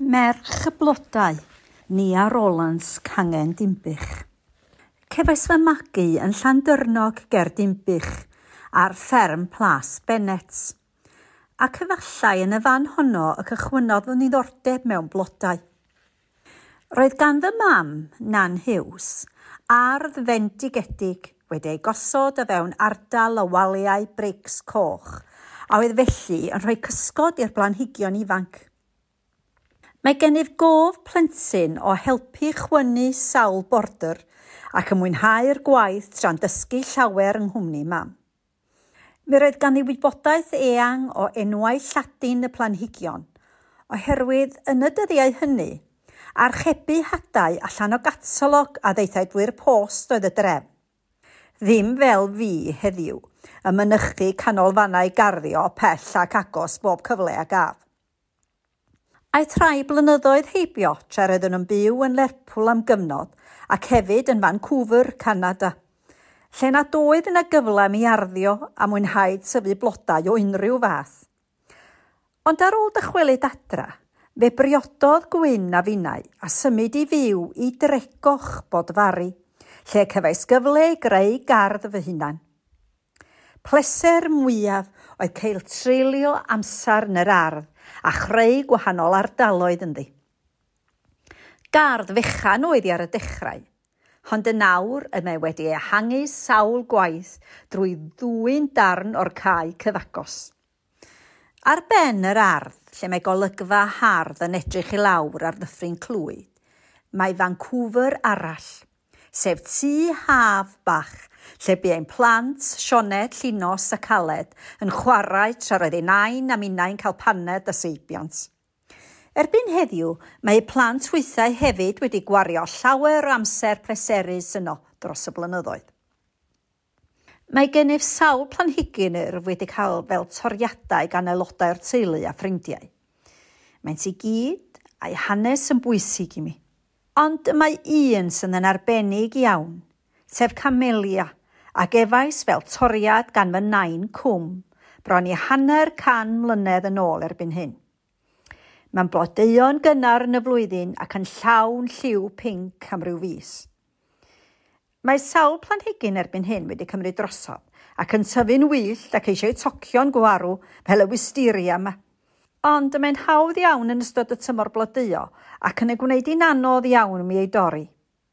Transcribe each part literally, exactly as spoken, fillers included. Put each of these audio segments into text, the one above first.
Merch y blodau, Nia Rowlands, Cangen Dimbych. Cefais fy magu yn Llandyrnog ger Dimbych ar fferm Plas Bennets. Ac efallai yn y fan honno y cychwynodd fy niddordeb mewn blodau. Roedd gan fy mam, Nan Hughes, ardd fendigedig wedi ei gosod o fewn ardal o waliau brics coch, a oedd felly yn rhoi cysgod i'r blanhigion ifanc. Mae gennyf gof plentyn o helpu chwynu sawl border ac yn mwynhau'r gwaith tra'n dysgu llawer yng nghwmni mam. Mi roedd gan ei wybodaeth eang o enwau Lladin y planhigion, oherwydd yn y dyddiau hynny, archebu hadau allan o gatalog a ddeithaidwyr post oedd y drefn. Ddim fel fi heddiw, y mynychu canolfannau garddio pell ac agos bob cyfle a gaf. Aeth rhai blynyddoedd heibio tra roedden nhw'n byw yn Lerpwl am gyfnod ac hefyd yn Vancouver, Canada, lle nad oedd yna gyfle mi arddio a mwynhau tyfu blodau o unrhyw fath. Ond ar ôl dychwelyd adra, fe briododd Gwyn a finnau a symud i fyw i Dregoch Bodfari, lle cefais gyfle i greu gardd fy hunan. Pleser mwyaf oedd cael treulio amser yn yr ardd a chreu gwahanol ardaloedd ynddi. Gardd fechan oedd i ar y dechrau, ond y nawr y mae wedi ehangu sawl gwaith drwy ddwyn darn o'r cae cyfagos. Ar ben yr ardd, lle mae golygfa hardd yn edrych i lawr ar Ddyffryn Clwyd, mae Vancouver arall, sef tŷ haf bach, lle bu ein plant, Sioned, Llinos a Caled yn chwarae tra roedd ei nain a minnau'n cael paned a seibiant. Erbyn heddiw, mae eu plant weithiau hefyd wedi gwario llawer o amser pleserus yno dros y blynyddoedd. Mae gennyf sawl planhigyn wedi cael fel toriadau gan aelodau'r teulu a ffrindiau. Mae'n i gyd a'i hanes yn bwysig i mi. Ond mae un sy'n yn arbennig iawn, sef Camellia, ac efais fel toriad gan fy nain Cwm, bron i hanner can mlynedd yn ôl erbyn hyn. Mae'n blodeuo'n gynnar yn y flwyddyn ac yn llawn lliw pinc am ryw fis. Mae sawl planhigyn erbyn hyn wedi cymryd drosodd ac yn tyfu'n wyllt ac eisiau tocio'n gwarw fel y wisteria yma. Ond mae'n hawdd iawn yn ystod y tymor blodeuo ac yn ei gwneud i'n anodd iawn mi ei dorri.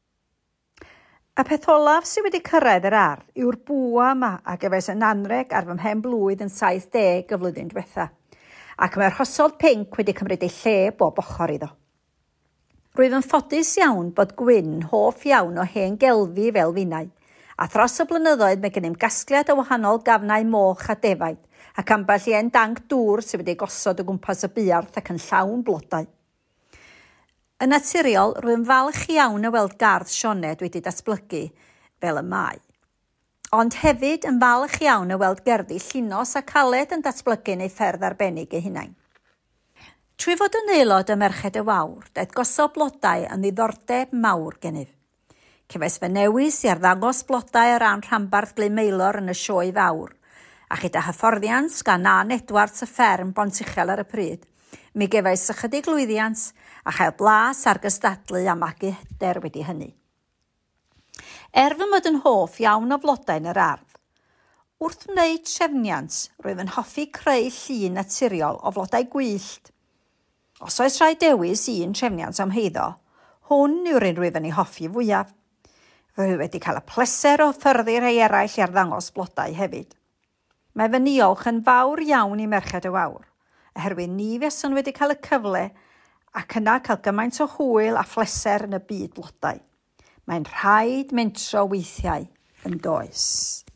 Y peth olaf sydd wedi cyrraedd yr ardd yw'r bwa yma ac efes yn anreg ar fy mhen blwydd yn saith deg y flwyddyn diwetha, ac mae'r rhosod pinc wedi cymryd ei lle bob ochr iddo. Rwyf yn ffodus iawn bod Gwyn hoff iawn o hen gelfi fel finnau, a thros y blynyddoedd mae gennym gasgliad o wahanol gafnau moch a defaid, ac ambell i en danc dŵr sydd wedi gosod o gwmpas y buarth ac yn llawn blodau. Yn naturiol, rwy'n falch iawn o weld gardd Sioned wedi datblygu fel y mae. Ond hefyd yn falch iawn o weld gerddi Llinos a Caled yn datblygu neu fferdd arbennig eu hunain. Trwy fod yn aelod y Merched y Wawr, daeth gosod blodau yn ddiddordeb mawr gennyf. Cefais fy newis i arddangos blodau o ran rhanbarth Glemeilor yn y sioe fawr, a chyda hyfforddiant gan Nan Edwards y fferm Bontichel ar y pryd, mi gefais ychydig lwyddiant a chael blas ar gystadlu a magu hyder wedi hynny. Er fy mod yn hoff iawn o flodau yn yr ardd, wrth wneud trefniant, rwyf yn hoffi creu llun naturiol o flodau gwyllt. Os oes rhai dewis un trefniant am heiddo, hwn yw'r un rwyf yn ei hoffi fwyaf. Rwyf wedi cael y pleser o ffyrdd rhai eraill i arddangos blodau hefyd. Mae fy niolch yn fawr iawn i Merched y Wawr, oherwydd ni feson wedi cael y cyfle ac yna cael gymaint o hwyl a phleser yn y byd blodau. Mae'n rhaid mentro weithiau yn does.